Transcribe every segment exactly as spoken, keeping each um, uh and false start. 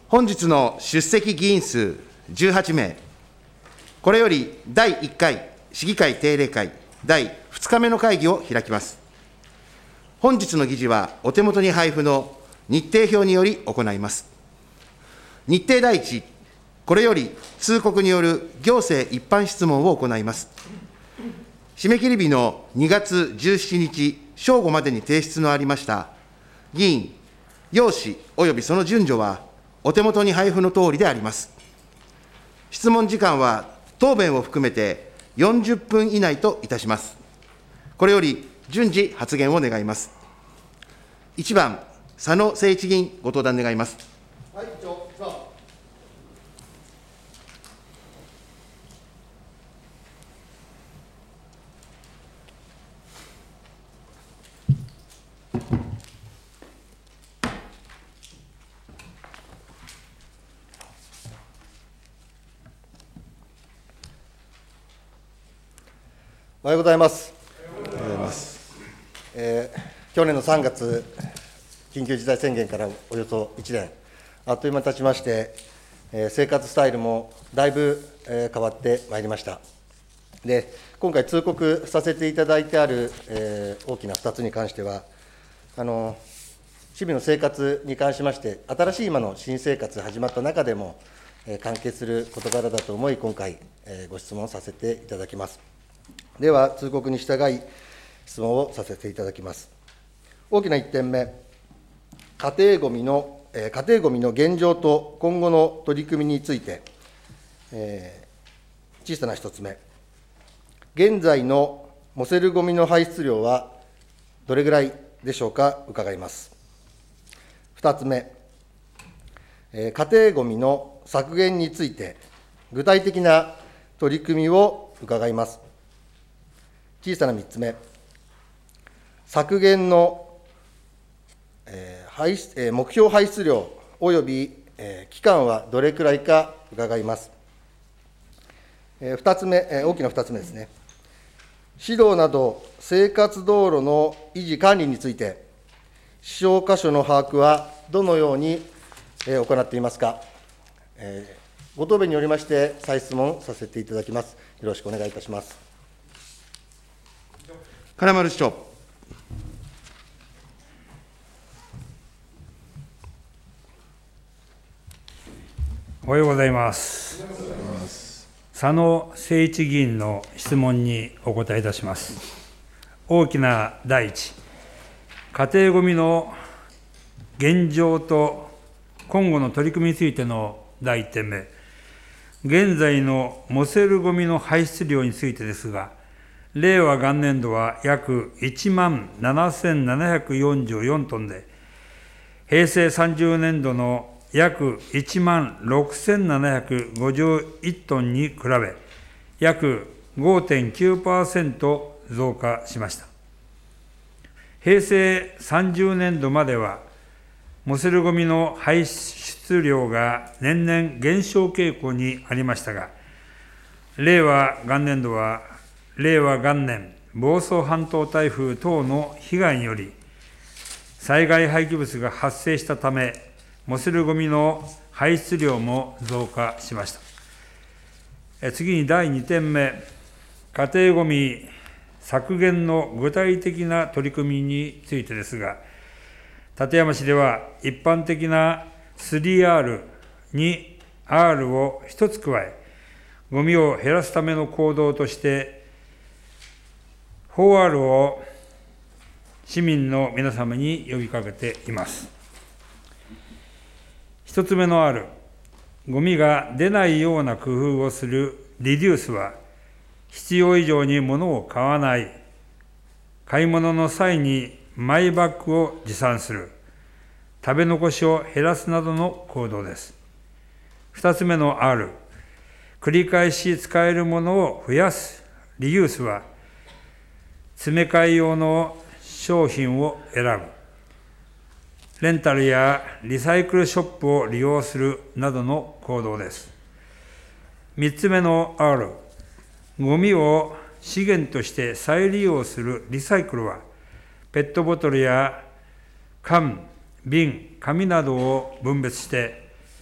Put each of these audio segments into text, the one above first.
本日の出席議員数じゅうはちめい、これよりだいいっかい市議会定例会だいふつかめの会議を開きます。本日の議事はお手元に配布の日程表により行います。日程だいいち、これより通告による行政一般質問を行います。締め切り日のにがつじゅうしちにち正午までに提出のありました議員、要旨及びその順序はお手元に配布のとおりであります。質問時間は答弁を含めてよんじゅっぷん以内といたします。これより順次発言を願います。いちばん、佐野誠一議員、ご登壇願います。はい、 おはようございます。おはようございます。えー、去年のさんがつ、緊急事態宣言からおよそいちねん、あっという間に経ちまして、えー、生活スタイルもだいぶ、えー、変わってまいりました。で、今回、通告させていただいてある、えー、大きなふたつに関しては、あの日々の生活に関しまして、新しい今の新生活始まった中でも、えー、関係する事柄だと思い、今回、えー、ご質問させていただきます。では、通告に従い、質問をさせていただきます。大きないってんめ、家庭ごみの、えー、家庭ごみの現状と今後の取り組みについて、えー、小さなひとつめ、現在の燃せるごみの排出量はどれぐらいでしょうか、伺います。ふたつめ、えー、家庭ごみの削減について、具体的な取り組みを伺います。小さなみっつめ、削減の、えー排出えー、目標排出量および、えー、期間はどれくらいか伺います。えー、ふたつめ、えー、大きなふたつめですね。指導など生活道路の維持管理について、支障箇所の把握はどのように、えー、行っていますか。えー、ご答弁によりまして、再質問させていただきます。よろしくお願いいたします。 金丸市長。 おはようございます。佐野誠一議員の質問にお答えいたします。大きなだいいち、家庭ごみの現状と今後の取り組みについてのだいいってんめ、現在の燃せるごみの排出量についてですが、令和元年度は約いちまんななせんななひゃくよんじゅうよんトンで、平成さんじゅうねんどの約いちまんろくせんななひゃくごじゅういちトンに比べ、約 ごてんきゅうパーセント 増加しました。平成さんじゅうねんどまでは、燃せるごみの排出量が年々減少傾向にありましたが、令和元年度は、令和元年、房総半島台風等の被害により、災害廃棄物が発生したため、燃せるごみの排出量も増加しました。次にだいにてんめ、家庭ごみ削減の具体的な取り組みについてですが、館山市では一般的な スリーアール、にアール をひとつ加え、ごみを減らすための行動として、フォーアール を市民の皆様に呼びかけています。一つ目の R、ごみが出ないような工夫をするリデュースは、必要以上に物を買わない、買い物の際にマイバッグを持参する、食べ残しを減らすなどの行動です。二つ目の R、繰り返し使えるものを増やすリユースは、詰め替え用の商品を選ぶ、レンタルやリサイクルショップを利用するなどの行動です。三つ目の R、ゴミを資源として再利用するリサイクルは、ペットボトルや缶、瓶、紙などを分別して、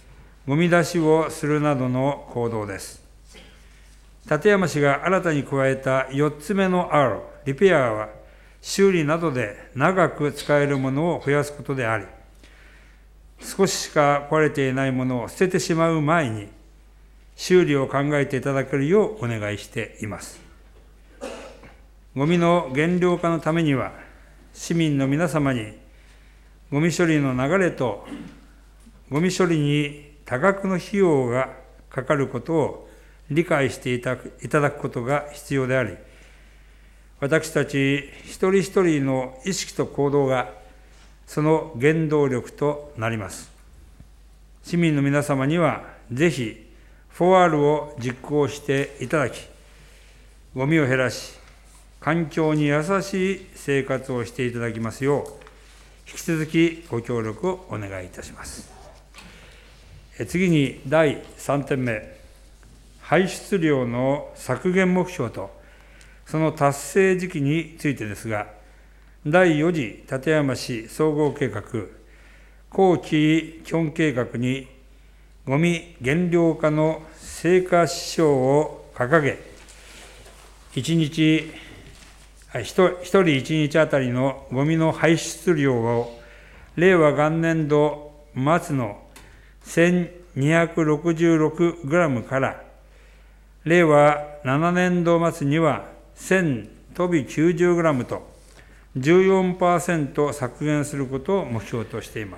ごみ出しをするなどの行動です。館山市が新たに加えたよっつめの R、リペアは、修理などで長く使えるものを増やすことであり、少ししか壊れていないものを捨ててしまう前に、修理を考えていただけるようお願いしています。ごみの減量化のためには、市民の皆様に、ごみ処理の流れと、ごみ処理に多額の費用がかかることを理解していただくことが必要であり、私たち一人一人の意識と行動がその原動力となります。市民の皆様にはぜひ フォーアール を実行していただき、ゴミを減らし、環境に優しい生活をしていただきますよう、引き続きご協力をお願いいたします。次にだいさんてんめ、排出量の削減目標とその達成時期についてですが、だいよ次館山市総合計画、後期基本計画にごみ減量化の成果指標を掲げ、いちにち、ひとりいちにちあたりのごみの排出量を令和元年度末のせんにひゃくろくじゅうろくグラムから令和ななねん度末にはせんとびきゅうじゅうグラムと じゅうよんパーセント 削減することを目標としています。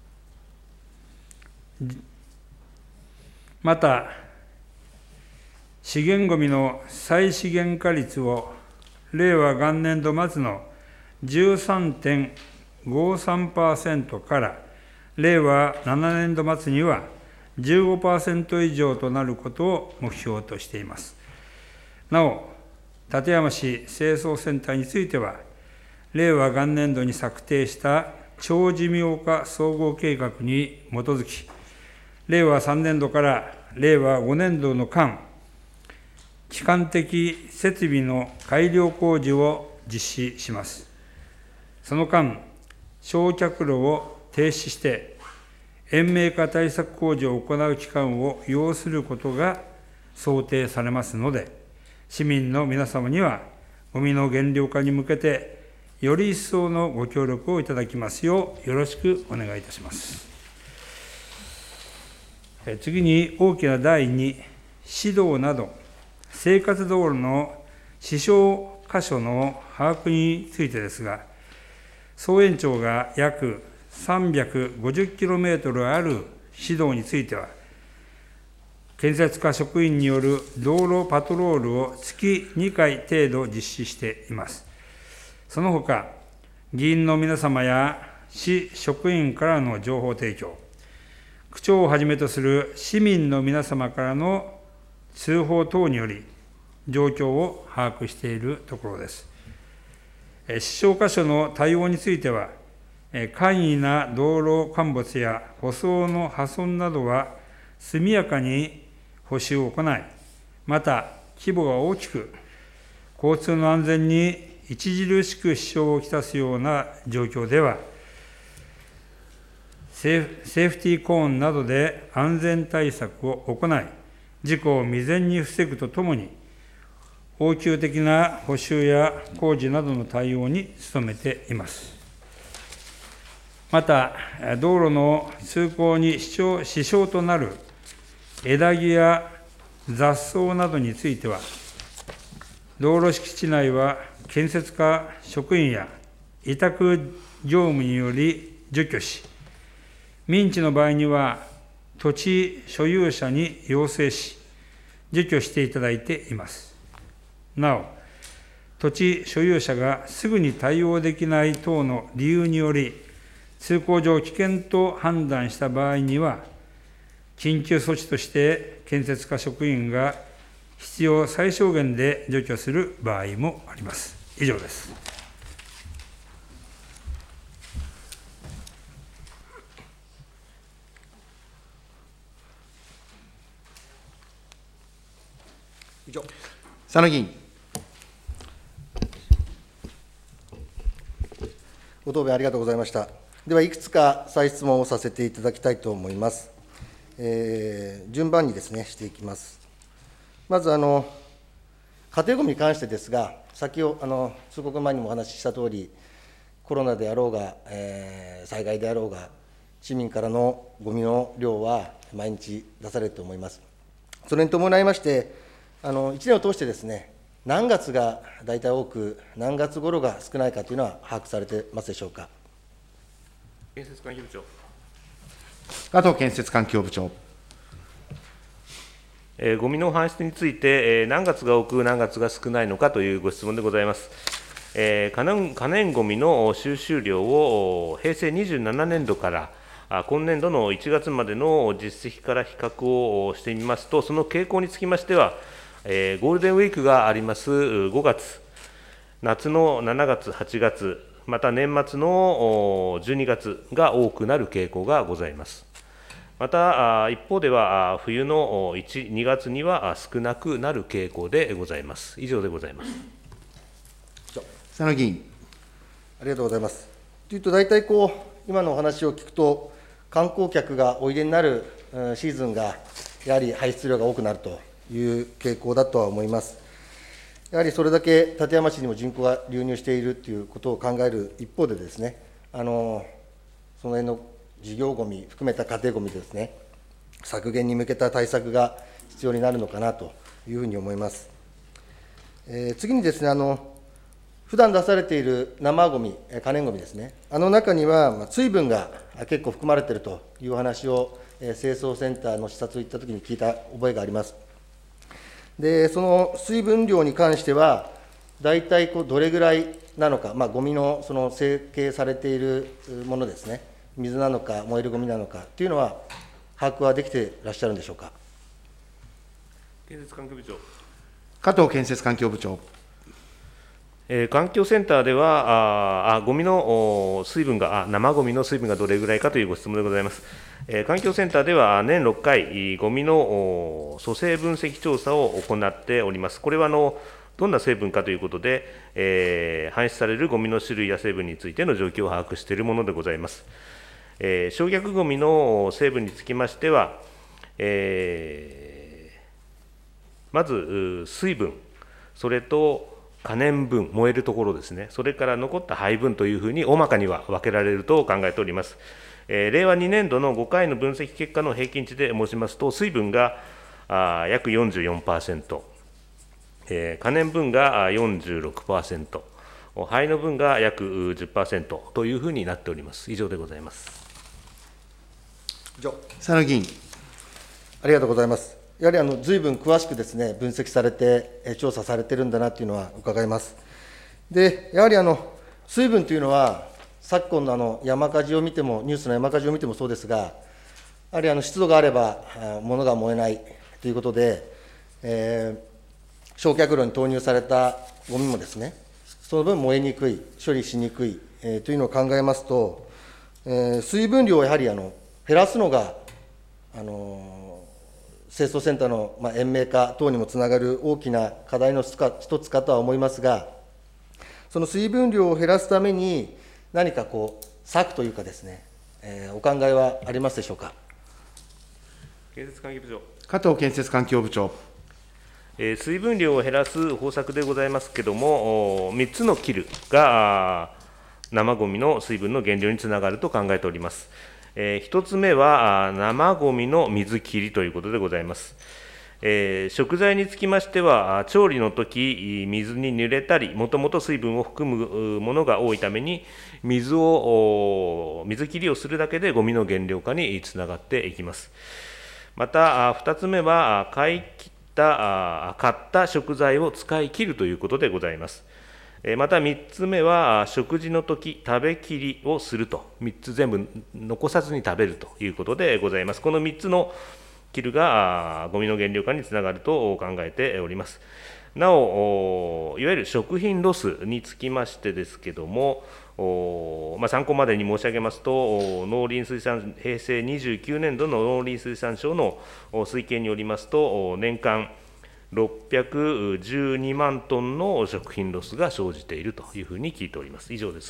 また、資源ごみの再資源化率を令和元年度末の じゅうさんてんごさんパーセント から令和ななねん度末には じゅうごパーセント 以上となることを目標としています。なお、館山市清掃センターについては、令和元年度に策定した長寿命化総合計画に基づき、令和さんねん度から令和ごねん度の間、基幹的設備の改良工事を実施します。その間、焼却炉を停止して、延命化対策工事を行う期間を要することが想定されますので、市民の皆様には、ごみの減量化に向けて、より一層のご協力をいただきますよう、よろしくお願いいたします。次に、大きなだいに、指導など、生活道路の支障箇所の把握についてですが、総延長が約さんびゃくごじゅっキロメートルある指導については、建設課職員による道路パトロールを月にかい程度実施しています。そのほか、議員の皆様や市職員からの情報提供、区長をはじめとする市民の皆様からの通報等により、状況を把握しているところです。支障箇所の対応については、簡易な道路陥没や舗装の破損などは速やかに補修を行い、また規模が大きく、交通の安全に著しく支障をきたすような状況では、セーフティーコーンなどで安全対策を行い、事故を未然に防ぐとともに、応急的な補修や工事などの対応に努めています。また、道路の通行に支障、支障となる枝木や雑草などについては、道路敷地内は建設課職員や委託業務により除去し、民地の場合には土地所有者に要請し、除去していただいています。なお、土地所有者がすぐに対応できない等の理由により、通行上危険と判断した場合には、緊急措置として建設課職員が必要最小限で除去する場合もあります。以上です。 以上。 佐野議員。 ご答弁ありがとうございました。では、いくつか再質問をさせていただきたいと思います。 えー順番にですね、していきます。まず、あの家庭ごみに関してですが、先ほどあの通告前にもお話ししたとおり、コロナであろうが、えー災害であろうが、市民からのごみの量は毎日出されると思います。それに伴いまして、あのいちねんを通してですね、何月が大体多く、何月頃が少ないかというのは把握されてますでしょうか。 建設環境部長。 加藤建設環境部長。 えー、ごみの搬出について、えー、何月が多く、何月が少ないのかというご質問でございます。えー、可燃可燃ごみの収集量を平成にじゅうななねんどからあ今年度のいちがつまでの実績から比較をしてみますと、その傾向につきましては、えー、ゴールデンウィークがありますごがつ、夏のしちがつ、はちがつ、また年末のじゅうにがつが多くなる傾向がございます。また、一方では、冬のいち、にがつには少なくなる傾向でございます。以上でございます。 佐野議員。ありがとうございます。というと、大体こう、今のお話を聞くと、観光客がおいでになるシーズンが、やはり排出量が多くなるという傾向だとは思います。やはりそれだけ館山市にも人口が流入しているということを考える一方でですね、あのその辺の事業ごみ含めた家庭ごみですね、削減に向けた対策が必要になるのかなというふうに思います。えー、次にですね、あの普段出されている生ごみ、可燃ごみですね、あの中には水分が結構含まれているという話を、えー、清掃センターの視察に行ったときに聞いた覚えがあります。で、その水分量に関しては、大体こうどれぐらいなのか、まあ、ゴミのその成形されているものですね、水なのか、燃えるゴミなのかというのは、把握はできていらっしゃるんでしょうか。 建設環境部長。 加藤建設環境部長。 えー、環境センターでは、ああゴミの水分があ、生ゴミの水分がどれぐらいかというご質問でございます。えー、環境センターでは年ろっかい、ゴミの組成分析調査を行っております。これはあのどんな成分かということで、えー、搬出されるゴミの種類や成分についての状況を把握しているものでございます。えー、焼却ゴミの成分につきましては、えー、まず水分、それと可燃分、燃えるところですね、それから残った灰分というふうに大まかには分けられると考えております。えー、れいわにねんどのごかいの分析結果の平均値で申しますと、水分があ約 よんじゅうよんパーセント、えー、可燃分が よんじゅうろくパーセント、灰の分が約 じゅっパーセント というふうになっております。以上でございます。 以上。 佐野議員。 ありがとうございます。やはりあの随分詳しくですね、分析されて、調査されてるんだなというのは伺います。で、やはりあの水分というのは、昨今のあの山火事を見ても、ニュースの山火事を見てもそうですが、やはりあの湿度があれば、物が燃えないということで、えー、焼却炉に投入されたゴミもですね、その分燃えにくい、処理しにくい、えー、というのを考えますと、えー、水分量をやはりあの減らすのが、あのー清掃センターの延命化等にもつながる大きな課題の一つかとは思いますが、その水分量を減らすために、何かこう、策というかですね、えー、お考えはありますでしょうか。 建設環境部長。 加藤建設環境部長。 えー、水分量を減らす方策でございますけれども、みっつのキルが生ごみの水分の減量につながると考えております。えー、ひとつめは生ごみの水切りということでございます。えー、食材につきましては、調理のとき、水に濡れたり、もともと水分を含むものが多いために、水を、水切りをするだけでゴミの減量化につながっていきます。また、ふたつめは、買い切った、買った食材を使い切るということでございます。またみっつめは、食事のとき、食べきりをすると、みっつ全部残さずに食べるということでございます。このみっつのキルがゴミの減量化につながると考えております。なお、いわゆる食品ロスにつきましてですけれども、まあ、参考までに申し上げますと、農林水産、平成にじゅうきゅうねんどの農林水産省の推計によりますと、年間ろっぴゃくじゅうにまんトンの食品ロスが生じているというふうに聞いております。以上です。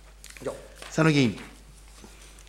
佐野議員。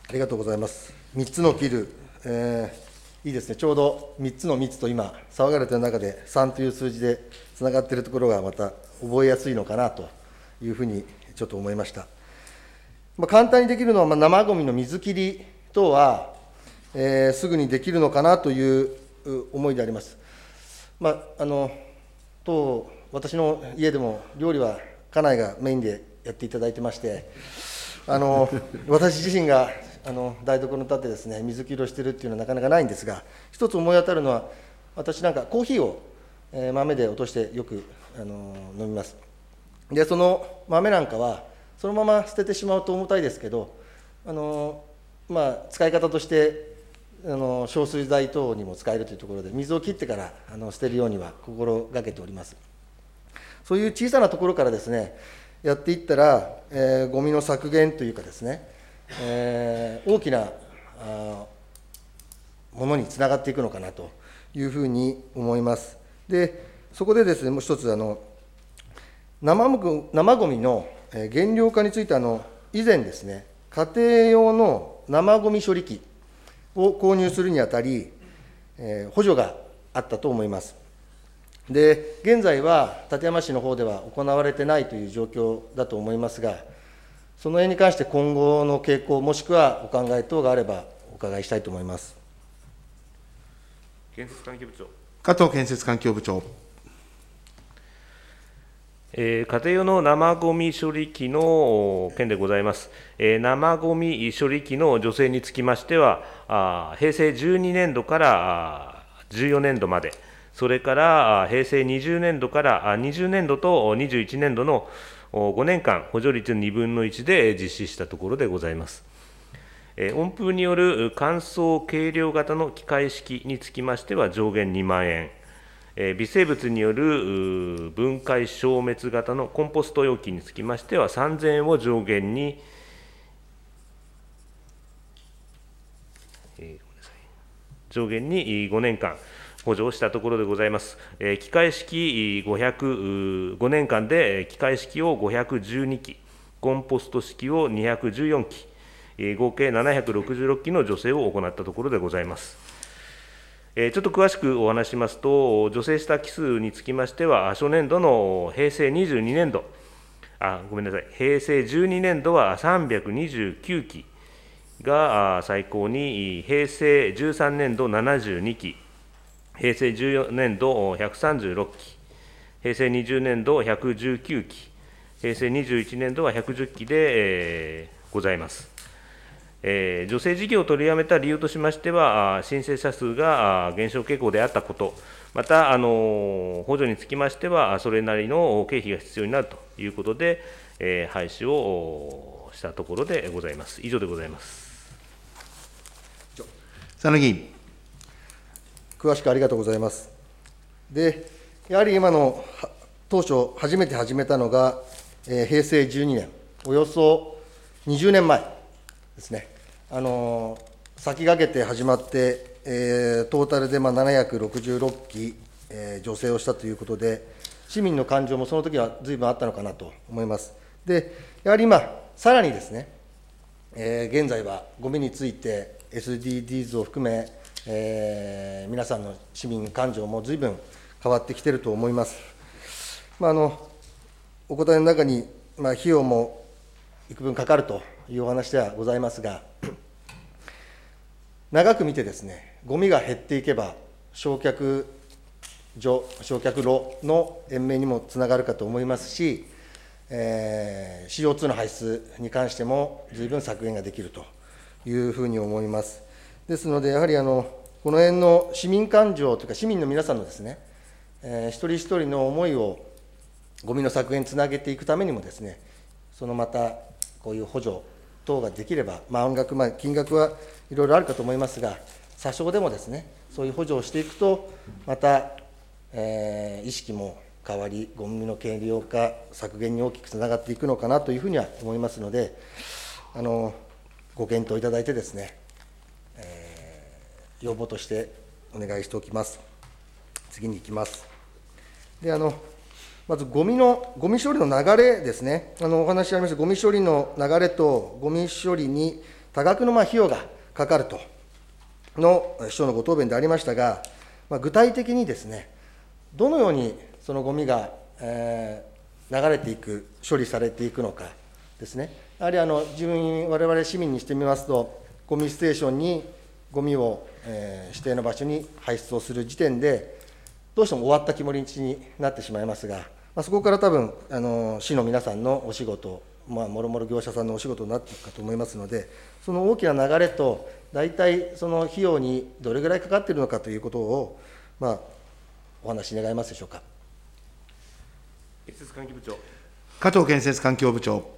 ありがとうございます。みっつの切る、えー、いいですね、ちょうどみっつの密と今、騒がれている中でさんという数字でつながっているところがまた覚えやすいのかなというふうにちょっと思いました。まあ、簡単にできるのは、まあ、生ごみの水切り等は、えー、すぐにできるのかなという思いであります。まあ、あの当私の家でも料理は家内がメインでやっていただいてまして、あの私自身があの台所に立ってですね、水切りをしているっていうのはなかなかないんですが、一つ思い当たるのは、私なんかコーヒーを、えー、豆で落としてよくあの飲みます。で、その豆なんかは、そのまま捨ててしまうと重たいですけど、あのまあ、使い方として、あの消水剤等にも使えるというところで、水を切ってからあの捨てるようには心がけております。そういう小さなところからですね、やっていったら、えー、ゴミの削減というかですね、えー、大きなあものにつながっていくのかなというふうに思います。で、そこでですね、もう一つ、あの生ご生ごみの減量化について、あの以前ですね、家庭用の生ごみ処理機を購入するにあたり、えー、補助があったと思います。で、現在は館山市の方では行われてないという状況だと思いますが、その辺に関して今後の傾向、もしくはお考え等があればお伺いしたいと思います。 建設環境部長。 加藤建設環境部長。 えー、家庭用の生ごみ処理機の件でございます。えー、生ごみ処理機の助成につきましては、あ平成じゅうにねんどからじゅうよねんどまで、それから平成にじゅうねんどからにじゅうねんどとにじゅういちねんどのごねんかん、補助率にぶんのいちで実施したところでございます。えー、温風による乾燥計量型の機械式につきましては上限にまんえん。微生物による分解消滅型のコンポスト容器につきましてはさんぜんえんを上限に、えー、ごめんなさい、上限にごねんかん補助をしたところでございます。機械式ごひゃく、ごねんかんで機械式をごひゃくじゅうにき、コンポスト式をにひゃくじゅうよんき、合計ななひゃくろくじゅうろっきの助成を行ったところでございます。ちょっと詳しくお話しますと、助成した機数につきましては、初年度の平成にじゅうにねんど、あ、ごめんなさい、平成じゅうにねんどはさんびゃくにじゅうきゅうきが最高に、平成じゅうさんねんどななじゅうにき、平成じゅうよねんどひゃくさんじゅうろっき、平成にじゅうねんどひゃくじゅうきゅうき、平成にじゅういちねんどはひゃくじゅっきで、えー、ございます。えー、助成事業を取りやめた理由としましては、申請者数が減少傾向であったこと、また、あの補助につきましては、それなりの経費が必要になるということで、えー、廃止をしたところでございます。以上でございます。 佐野議員。 詳しくありがとうございます。で、やはり今の当初、初めて始めたのが、えー、平成じゅうにねん、およそにじゅうねんまえですね。あの先駆けて始まって、えー、トータルでまあななひゃくろくじゅうろっき、えー、助成をしたということで、市民の感情もその時はずいぶんあったのかなと思います。で、やはり今、さらにですね、えー、現在はゴミについて エスディージーズ を含め、えー、皆さんの市民感情もずいぶん変わってきていると思います。まあ、あのお答えの中に、まあ、費用も幾分かかるというお話ではございますが、長く見てですね、ゴミが減っていけば、焼却所、焼却炉の延命にもつながるかと思いますし、えー、シーオーツー の排出に関しても、ずいぶん削減ができるというふうに思います。ですので、やはりあのこの辺の市民感情というか、市民の皆さんのですね、えー、一人一人の思いをゴミの削減につなげていくためにもですね、そのまたこういう補助等ができれば、まあ、音楽、まあ、金額はいろいろあるかと思いますが、詐称でもですね、そういう補助をしていくと、また、えー、意識も変わり、ゴミの軽量化、削減に大きくつながっていくのかなというふうには思いますので、あのご検討いただいてですね、えー、要望としてお願いしておきます。次に行きます。で、あのまずゴミの、ゴミ処理の流れですね、あのお話しありました、ゴミ処理の流れと、ゴミ処理に多額のまあ費用がかかるとの市長のご答弁でありましたが、まあ、具体的にですね、どのようにそのごみが、えー、流れていく、処理されていくのかですね、やはりあの住民、われわれ市民にしてみますと、ごみステーションにごみを、えー、指定の場所に排出をする時点で、どうしても終わった気持ちになってしまいますが、まあ、そこから多分あの市の皆さんのお仕事、まあ、もろもろ業者さんのお仕事になっていくかと思いますので、その大きな流れと、大体その費用にどれぐらいかかっているのかということを、まあ、お話し願えますでしょうか。 建設環境部長。 加藤建設環境部長。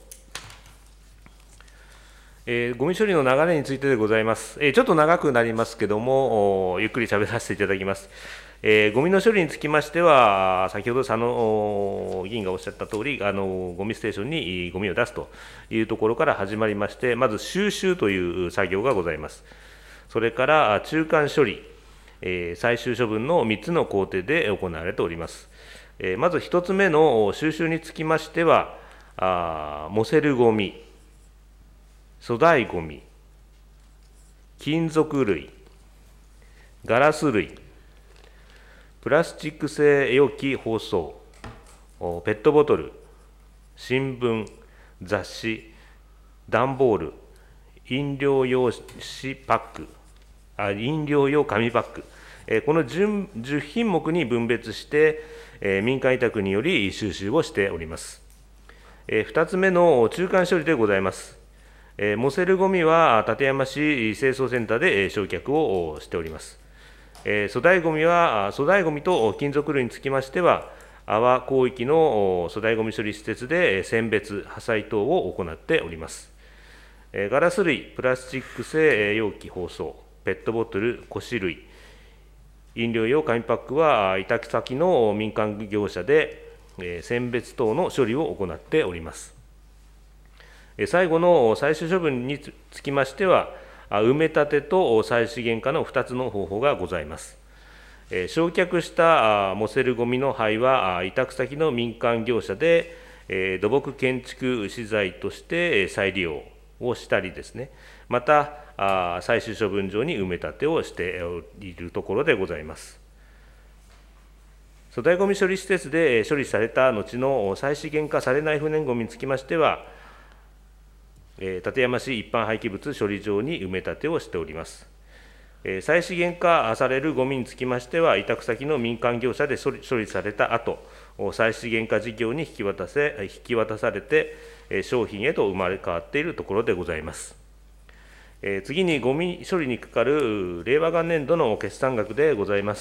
えー、ごみ処理の流れについてでございます。えー、ちょっと長くなりますけれども、ゆっくりしゃべらせていただきます。えー、ごみの処理につきましては、先ほど佐野議員がおっしゃったとおり、あのごみステーションにごみを出すというところから始まりまして、まず収集という作業がございます。それから中間処理、えー、最終処分のみっつの工程で行われております。えー、まずひとつめの収集につきましては、あ燃せるごみ、粗大ごみ、金属類、ガラス類、プラスチック製容器包装、ペットボトル、新聞、雑誌、段ボール、飲料用紙パック、あ飲料用紙パック、えこの 10, じゅっ品目に分別して、え民間委託により収集をしております。えふたつめの中間処理でございます。え燃せるごみは館山市清掃センターで焼却をしております。え粗大ごみは、粗大ごみと金属類につきましては、阿波広域の粗大ごみ処理施設で選別、破砕等を行っております。えガラス類、プラスチック製容器包装、ペットボトル、古紙類、飲料用紙パックは委託先の民間業者で選別等の処理を行っております。最後の最終処分につきましては、埋め立てと再資源化のふたつの方法がございます。焼却した燃せるごみの灰は、委託先の民間業者で土木建築資材として再利用をしたりですね、また最終処分場に埋め立てをしているところでございます。粗大ごみ処理施設で処理された後の再資源化されない不燃ごみにつきましては、館山市一般廃棄物処理場に埋め立てをしております。再資源化されるごみにつきましては、委託先の民間業者で処理処理された後、再資源化事業に引き渡せ引き渡されて、商品へと生まれ変わっているところでございます。次に、ごみ処理にかかる令和元年度の決算額でございます。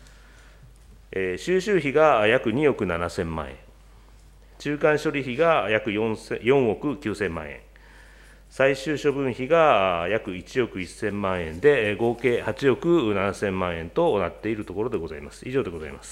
収集費が約におくななせんまんえん。中間処理費が約よんおくきゅうせんまんえん、最終処分費が約いちおくせんまんえんで、合計はちおくななせんまんえんとなっているところでございます。以上でございます。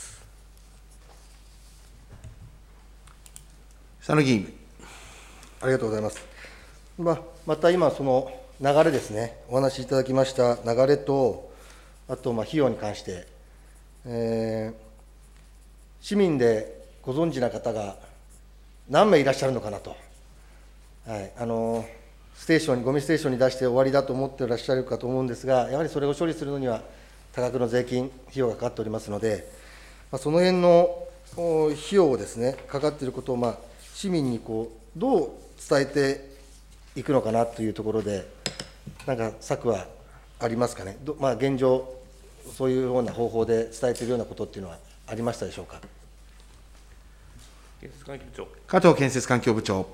佐野議員。 ありがとうございます。まあ、また今、その流れですね、お話しいただきました流れと、あとまあ費用に関して、えー、市民でご存知な方が何名いらっしゃるのかなと、はい、あのステーションに、ゴミステーションに出して終わりだと思っていらっしゃるかと思うんですが、やはりそれを処理するのには、多額の税金、費用がかかっておりますので、まあ、その辺の費用をですね、かかっていることを、まあ、市民にこうどう伝えていくのかなというところで、なんか策はありますかね、どまあ、現状、そういうような方法で伝えているようなことっていうのはありましたでしょうか。 建設環境部長。 加藤建設環境部長。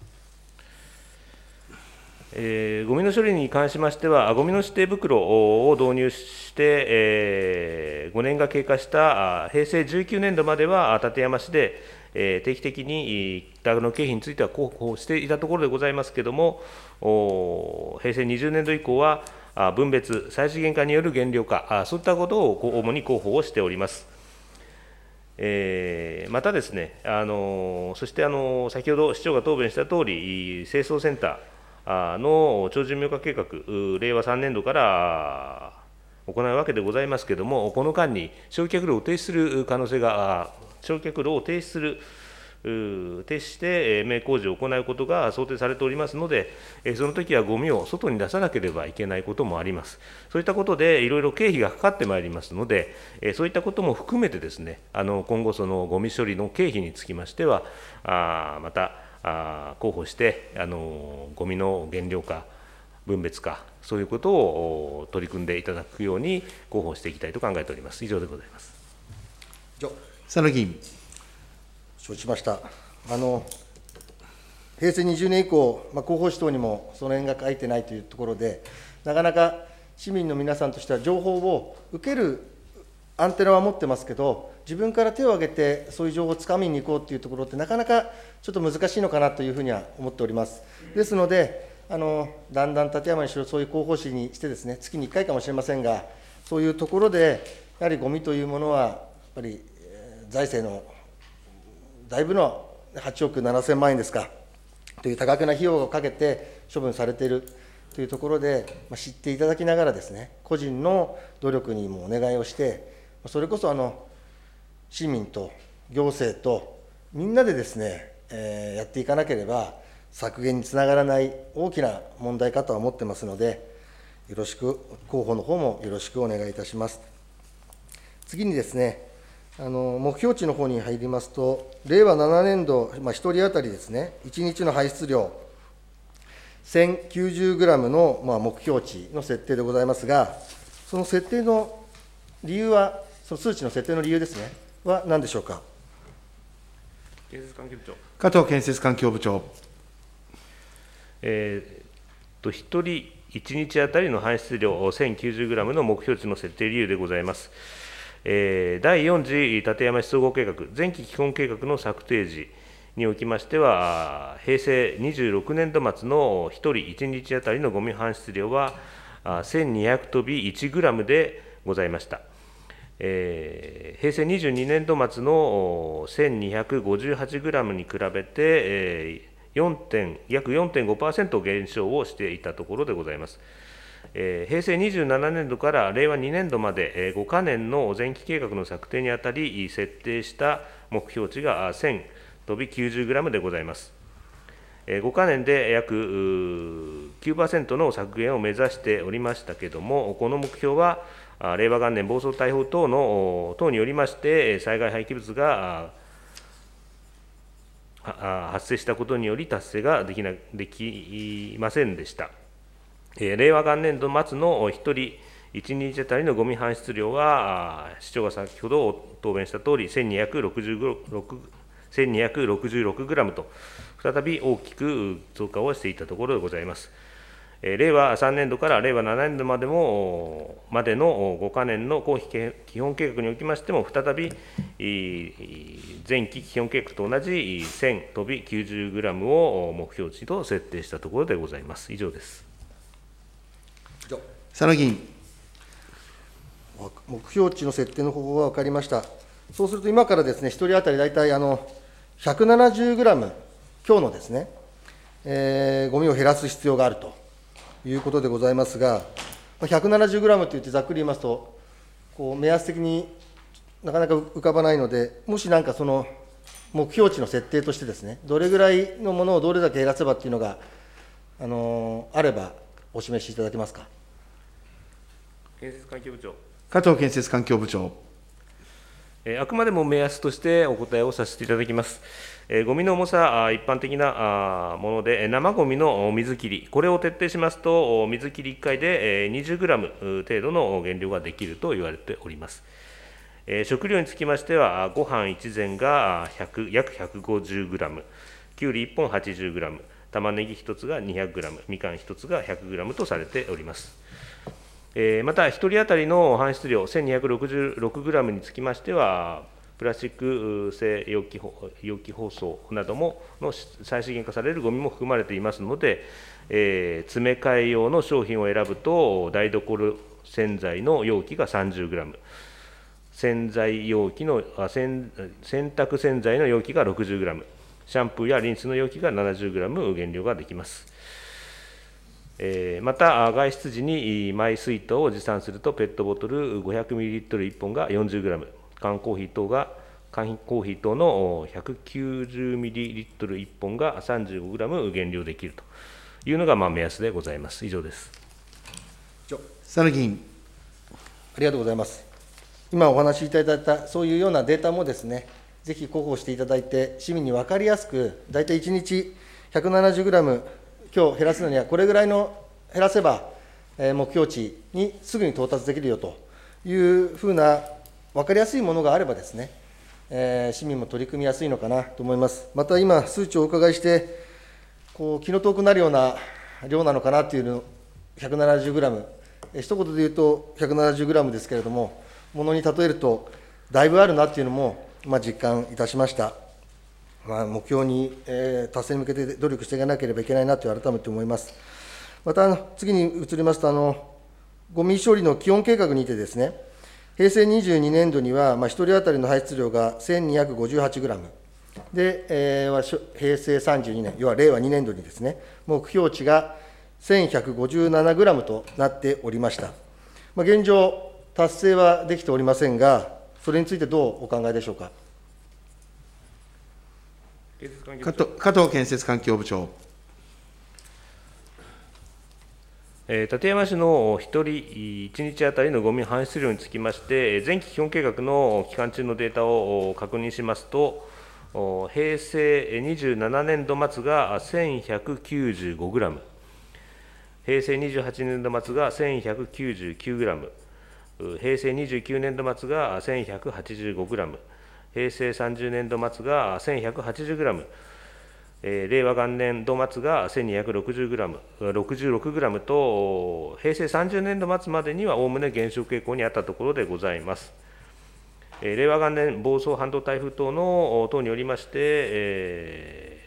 えー、ごみの処理に関しましては、ごみの指定袋を導入して、えー、ごねんが経過したへいせいじゅうきゅうねんどまでは、館山市で、えー、定期的に多額の経費については広報していたところでございますけれども、へいせいにじゅうねんど以降は、分別、再資源化による減量化、そういったことを主に広報をしております。えー、またですね、あのそしてあの先ほど市長が答弁したとおり、清掃センターの長寿命化計画、れいわさんねんどから行うわけでございますけれども、この間に焼却炉を停止する可能性が、焼却炉を停止する徹して明工事を行うことが想定されておりますので、その時はゴミを外に出さなければいけないこともあります。そういったことでいろいろ経費がかかってまいりますので、そういったことも含めてですね、あの今後、そのゴミ処理の経費につきましては、あまたあ広報して、あのゴミの減量化、分別化、そういうことを取り組んでいただくように広報していきたいと考えております。以上でございます。 佐野議員。 承知しました。あの平成にじゅうねん以降、まあ、広報誌等にもその辺が書いてないというところで、なかなか市民の皆さんとしては、情報を受けるアンテナは持ってますけど、自分から手を挙げて、そういう情報をつかみに行こうというところって、なかなかちょっと難しいのかなというふうには思っております。ですので、あのだんだん館山にしろ、そういう広報誌にしてですね、月にいっかいかもしれませんが、そういうところで、やはりゴミというものは、やっぱり財政のだいぶのはちおくななせんまんえんですか、という多額な費用をかけて処分されているというところで、まあ、知っていただきながらですね、個人の努力にもお願いをして、それこそあの市民と行政とみんなでですね、えー、やっていかなければ、削減につながらない大きな問題かとは思ってますので、よろしく、広報の方もよろしくお願いいたします。次にですね、あの目標値の方に入りますと、れいわななねんど、まあ、ひとり当たりですね、いちにちの排出量、せんきゅうじゅうグラムの、まあ、目標値の設定でございますが、その設定の理由は、その数値の設定の理由ですね、は何でしょうか。 建設環境部長。 加藤建設環境部長。 えー、とひとりいちにちあたりの排出量せんきゅうじゅうグラムの目標値の設定理由でございます。えー、だいよん次館山市総合計画、前期基本計画の策定時におきましては、平成にじゅうろくねんど末のひとりいちにちあたりのゴミ搬出量はせんにひゃくとびいちグラムでございました。えー、平成にじゅうにねんど末のせんにひゃくごじゅうはちグラムに比べて、えーよんてん約 よんてんごパーセント 減少をしていたところでございます。えー、平成にじゅうななねんどかられいわにねんどまで、えー、ごかねんの前期計画の策定にあたり、設定した目標値がせんとびきゅうじゅうグラムでございます。えー、ごかねんで約 きゅうパーセント の削減を目指しておりましたけれども、この目標は、令和元年房総大砲等の等によりまして、災害廃棄物が発生したことにより達成ができなできませんでした。えー、令和元年度末のひとりいちにちあたりのゴミ搬出量は、市長が先ほど答弁したとおり、せんにひゃくろくじゅうろくグラムと、再び大きく増加をしていたところでございます。えー、れいわさんねんどかられいわななねんどまでもまでのごかねんの公費基本計画におきましても、再び前期基本計画と同じせんとびきゅうじゅうグラムを目標値と設定したところでございます。以上です。 佐野議員。 目標値の設定の方法は分かりました。そうすると、今からですね、ひとり当たり大体あのひゃくななじゅうグラム強のですね、えー、ゴミを減らす必要があるということでございますが、ひゃくななじゅうグラムといってざっくり言いますと、こう目安的になかなか浮かばないので、もしなんかその目標値の設定としてですね、どれぐらいのものをどれだけ減らせばっていうのが、あのー、あればお示しいただけますか。 建設環境部長。 加藤建設環境部長。 あくまでも目安としてお答えをさせていただきます。ゴミの重さ、一般的なもので、生ゴミの水切り、これを徹底しますと、水切りいっかいでにじゅうグラム程度の減量ができると言われております。食料につきましては、ご飯いちぜんが約ひゃくごじゅうグラム、きゅうりいっぽんはちじゅうグラム、玉ねぎひとつがにひゃくグラム、みかんひとつがひゃくグラムとされております。また、ひとり当たりの搬出量せんにひゃくろくじゅうろくグラムにつきましては、プラスチック製容器容器包装などもの再資源化されるゴミも含まれていますので、えー、詰め替え用の商品を選ぶと、台所洗剤の容器がさんじゅうグラム、洗剤容器のあ洗洗濯洗剤の容器がろくじゅうグラム、シャンプーやリンスの容器がななじゅうグラム減量ができます。えー、また、外出時にマイ水筒を持参すると、ペットボトルごひゃくミリリットルいっぽんがよんじゅうグラム、缶コーヒー等が缶コーヒー等のひゃくきゅうじゅうミリリットルいっぽんが さんじゅうごグラム 減量できるというのがまあ目安でございます。以上です。 佐野議員。 ありがとうございます。今お話しいただいた、そういうようなデータもですね、ぜひ広報していただいて、市民に分かりやすく、大体いちにちひゃくななじゅうグラム、今日減らすのには、これぐらいの減らせば、えー、目標値にすぐに到達できるよというふうな分かりやすいものがあればですね、えー、市民も取り組みやすいのかなと思います。また今、数値をお伺いして、こう気の遠くなるような量なのかなというの、ひゃくななじゅうグラム、一言で言うとひゃくななじゅうグラムですけれども、ものに例えると、だいぶあるなっていうのも、まあ、実感いたしました。まあ、目標に、えー、達成に向けて努力していかなければいけないなと改めて思います。また、あの次に移りますと、あのごみ処理の基本計画にてですね、平成にじゅうにねんどには、まあ、ひとり当たりの排出量がせんにひゃくごじゅうはちグラム、で、えー、平成さんじゅうにねん、要は令和にねんどにですね、目標値がせんひゃくごじゅうななグラムとなっておりました。まあ、現状、達成はできておりませんが、それについてどうお考えでしょうか。 加藤加藤建設環境部長。 えー、館山市のひとりいちにち当たりのごみ搬出量につきまして、前期基本計画の期間中のデータを確認しますと、平成にじゅうななねんど末がせんひゃくきゅうじゅうごグラム、平成にじゅうはちねんど末がせんひゃくきゅうじゅうきゅうグラム、平成にじゅうきゅうねんど末がせんひゃくはちじゅうごグラム、平成さんじゅうねんど末がせんひゃくはちじゅうグラム、えー、令和元年度末がせんにひゃくろくじゅうグラム、ろくじゅうろくグラムと、平成さんじゅうねんど末までにはおおむね減少傾向にあったところでございます。えー、令和元年、房総半島台風等の等によりまして、え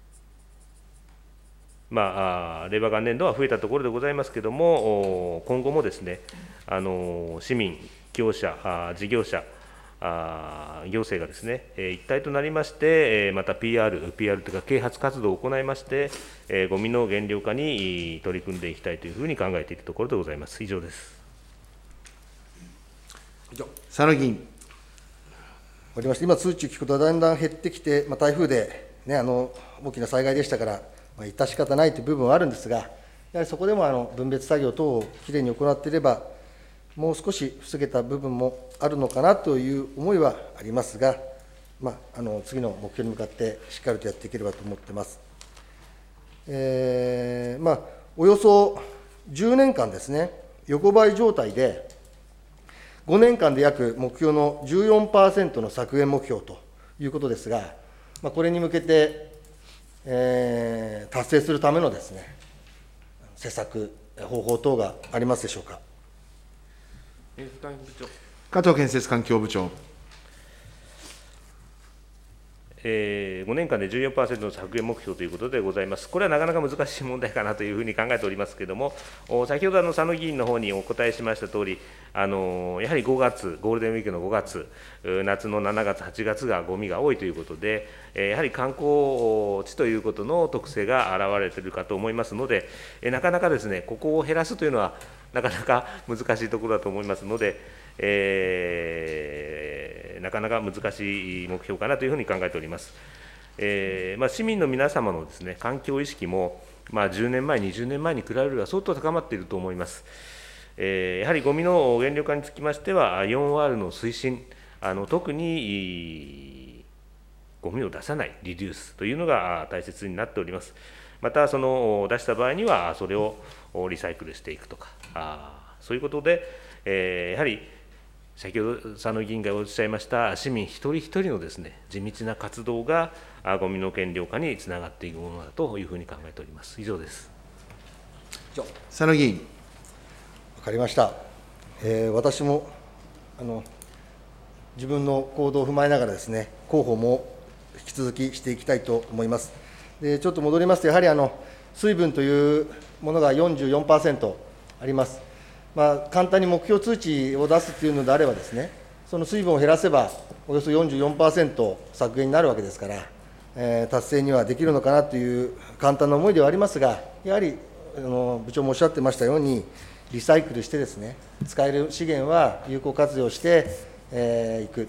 ーまあ、令和元年度は増えたところでございますけれども、今後もですね、あの市民、業者、事業者、あ行政がですね、一体となりまして、また ピーアール、ピーアール というか、啓発活動を行いまして、ごみの減量化に取り組んでいきたいというふうに考えているところでございます。以上です。 佐野議員。 わかりました。今、数値を聞くと、だんだん減ってきて、まあ、台風で、ね、あの大きな災害でしたから、まあ、致し方ないという部分はあるんですが、やはりそこでもあの分別作業等をきれいに行っていれば、もう少し防げた部分もあるのかなという思いはありますが、まあ、あの次の目標に向かってしっかりとやっていければと思っています。えーまあ、およそじゅうねんかんですね、横ばい状態で、ごねんかんで約目標の じゅうよんパーセント の削減目標ということですが、まあ、これに向けて、えー、達成するためのですね、施策、方法等がありますでしょうか。 加藤建設環境部長。 えー、ごねんかんで じゅうよんパーセント の削減目標ということでございます。これはなかなか難しい問題かなというふうに考えておりますけれども、先ほどあの佐野議員の方にお答えしましたとおり、あのやはりごがつ、ゴールデンウィークのごがつ、夏のしちがつ、はちがつがゴミが多いということで、やはり観光地ということの特性が現れているかと思いますので、なかなかですね、ここを減らすというのは、なかなか難しいところだと思いますので、えー、なかなか難しい目標かなというふうに考えております。えーまあ、市民の皆様のですね、環境意識も、まあ、じゅうねんまえ、にじゅうねんまえに比べれば相当高まっていると思います。えー、やはりゴミの減量化につきましては、よんアール の推進、あの特にゴミを出さない、リデュースというのが大切になっております。また、その出した場合には、それをリサイクルしていくとか、あそういうことで、えー、やはり先ほど佐野議員がおっしゃいました市民一人一人のですね、地道な活動がゴミの減量化につながっていくものだというふうに考えております。以上です。 佐野議員。 わかりました。えー、私もあの自分の行動を踏まえながらですね、広報も引き続きしていきたいと思います。でちょっと戻りますと、やはりあの水分というものが よんじゅうよんパーセント あります。まあ、簡単に目標数値を出すというのであればですね、その水分を減らせば、およそ よんじゅうよんパーセント 削減になるわけですから、えー、達成にはできるのかなという簡単な思いではありますが、やはりあの部長もおっしゃってましたように、リサイクルしてですね、使える資源は有効活用してい、えー、く、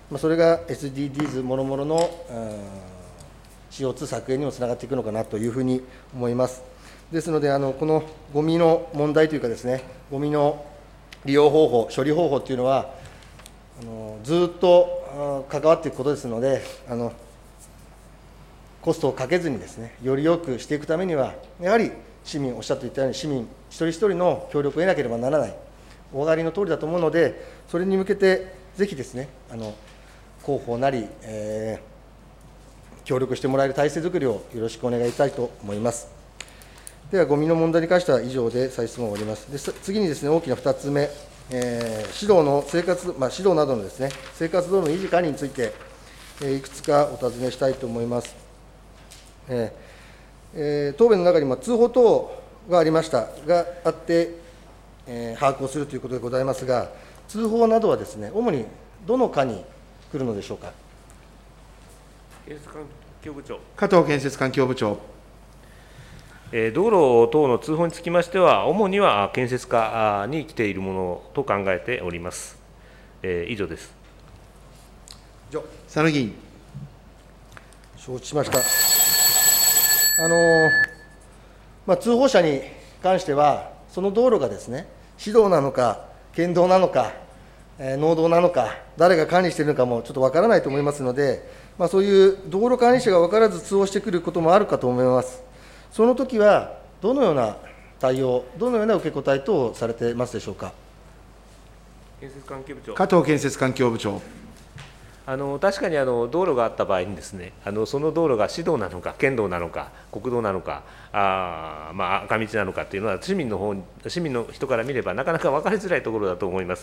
まあ、それが エスディージーズ もろもろの シーオーツー 削減にもつながっていくのかなというふうに思います。ですので、あのこのゴミの問題というかですね、ゴミの利用方法、処理方法というのは、あのずっと関わっていくことですので、あのコストをかけずにですね、より良くしていくためには、やはり市民、おっしゃっていたように、市民一人一人の協力を得なければならない、お分かりの通りだと思うので、それに向けて、ぜひですね、あの広報なり、えー、協力してもらえる体制づくりをよろしくお願いしたいと思います。では、ゴミの問題に関しては以上で再質問を終わります。で次にですね、大きなふたつめ、えー、指導の生活、まあ、指導などのですね、生活道路の維持管理について、えー、いくつかお尋ねしたいと思います。えーえー、答弁の中にも通報等がありましたがあって、えー、把握をするということでございますが、通報などはですね、主にどの課に来るのでしょうか。 建設環境部長。 加藤建設環境部長。 えー、道路等の通報につきましては、主には建設課に来ているものと考えております。えー、以上です。 以上。 佐野議員。 承知しました。あのまあ、通報者に関しては、その道路がですね、市道なのか、県道なのか、えー、農道なのか、誰が管理しているのかもちょっとわからないと思いますので、まあ、そういう道路管理者が分からず通報してくることもあるかと思います。そのときは、どのような対応、どのような受け答え等をされてますでしょうか。 建設環境部長。 加藤建設環境部長。 あの確かにあの道路があった場合にですね、あのその道路が市道なのか、県道なのか、国道なのか、あ、まあ、赤道なのかというのは、市民の方市民の人から見れば、なかなか分かりづらいところだと思います。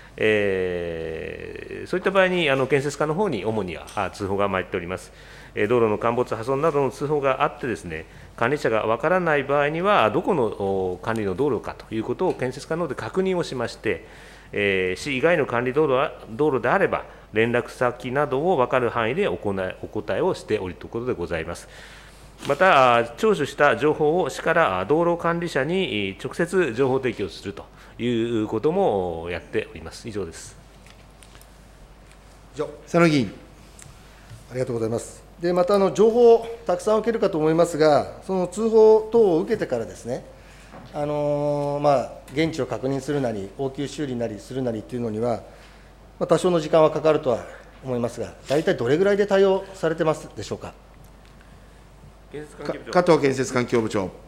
えー、そういった場合に、あの建設課の方に主には通報が参っております。えー、道路の陥没、破損などの通報があってですね、管理者が分からない場合には、どこの管理の道路かということを建設課の方で確認をしまして、えー、市以外の管理道路は道路であれば、連絡先などを分かる範囲で行いお答えをしておるところでございます。また、聴取した情報を市から道路管理者に直接情報提供するということもやっております。以上です。 以上。 佐野議員。 ありがとうございます。でまたあの、情報をたくさん受けるかと思いますが、その通報等を受けてからですね、あのーまあ、現地を確認するなり、応急修理なりするなりというのには、まあ、多少の時間はかかるとは思いますが、大体どれぐらいで対応されてますでしょうか。 加藤建設環境部長。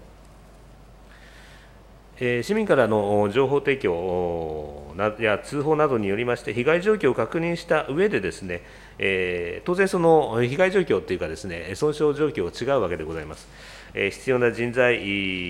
えー、市民からの情報提供や通報などによりまして、被害状況を確認した上でですね、えー、当然、その被害状況というかですね、損傷状況が違うわけでございます。えー、必要な人材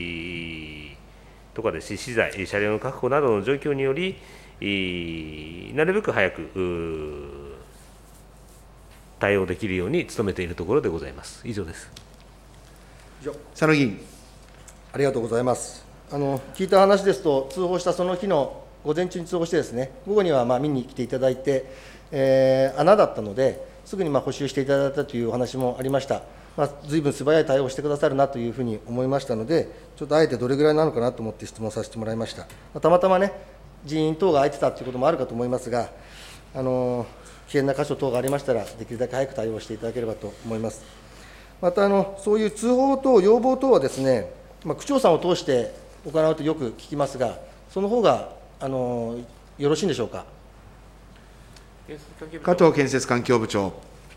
とかですね、資材、車両の確保などの状況により、なるべく早く対応できるように努めているところでございます。以上です。 佐野議員。 ありがとうございます。あの聞いた話ですと、通報したその日の午前中に通報してですね、午後にはまあ見に来ていただいて、えー、穴だったので、すぐにまあ補修していただいたというお話もありました。まあ、ずいぶん素早い対応をしてくださるなというふうに思いましたので、ちょっとあえてどれぐらいなのかなと思って質問させてもらいました。まあ、たまたまね、人員等が空いてたということもあるかと思いますが、あの危険な箇所等がありましたら、できるだけ早く対応していただければと思います。またあの、そういう通報等、要望等はですね、まあ、区長さんを通して行うとよく聞きますが、その方があのよろしいんでしょうか。 加藤建設環境部長。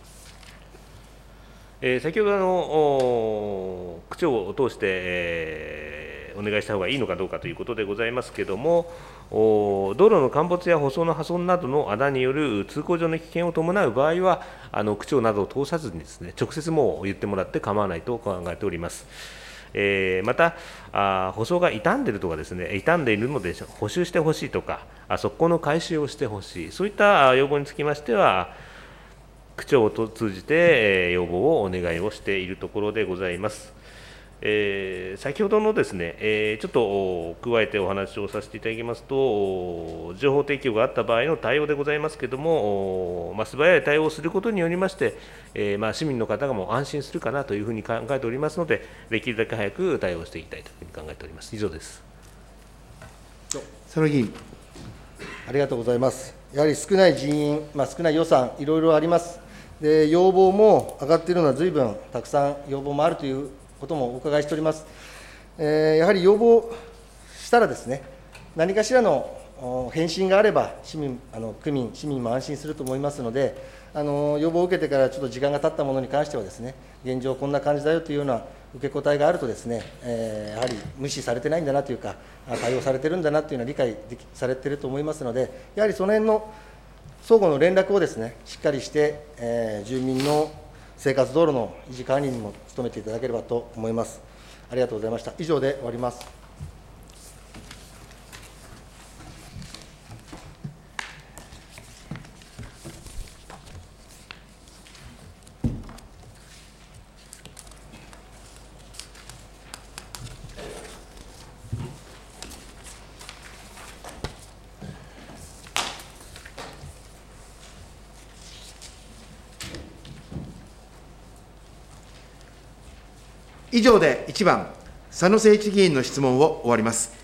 えー、先ほどあの区長を通して、えー、お願いした方がいいのかどうかということでございますけれども、道路の陥没や舗装の破損などの穴による通行上の危険を伴う場合は、あの区長などを通さずにですね、直接もう言ってもらって構わないと考えております。えー、またあ、舗装が傷んでいるとかですね、傷んでいるので補修してほしいとか、あそこの改修をしてほしい、そういった要望につきましては、区長を通じて要望をお願いをしているところでございます。えー、先ほどのですね、えー、ちょっと加えてお話をさせていただきますと、情報提供があった場合の対応でございますけれども、まあ、素早い対応をすることによりまして、えーまあ、市民の方がも安心するかなというふうに考えておりますので、できるだけ早く対応していきたいというふうに考えております。以上です。 佐野議員。 ありがとうございます。 やはり少ない人員、まあ、少ない予算、いろいろあります。で要望も上がっているのはずいぶんたくさん要望もあるということもお伺いしております。えー、やはり要望したらですね、何かしらの返信があれば、市民、あの区民、市民も安心すると思いますので、あの要望を受けてからちょっと時間が経ったものに関してはですね、現状こんな感じだよというような受け答えがあるとですね、えー、やはり無視されてないんだなというか、対応されてるんだなというのは理解できされていると思いますので、やはりその辺の相互の連絡をですね、しっかりして、えー、住民の生活道路の維持管理にも努めていただければと思います。ありがとうございました。以上で終わります。 以上でいちばん、佐野誠一議員の質問を終わります。